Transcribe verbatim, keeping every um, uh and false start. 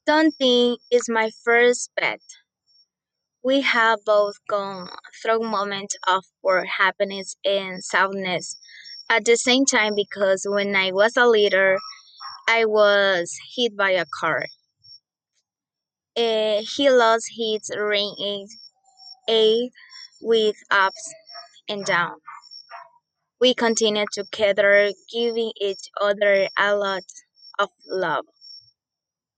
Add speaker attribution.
Speaker 1: Don't think it's my first pet. We have both gone through moments of pure happiness and sadness at the same time because when I was a little, I was hit by a car. Eh, he lost his ring aid, aid with ups and downs. We continued together, giving each other a lot of love.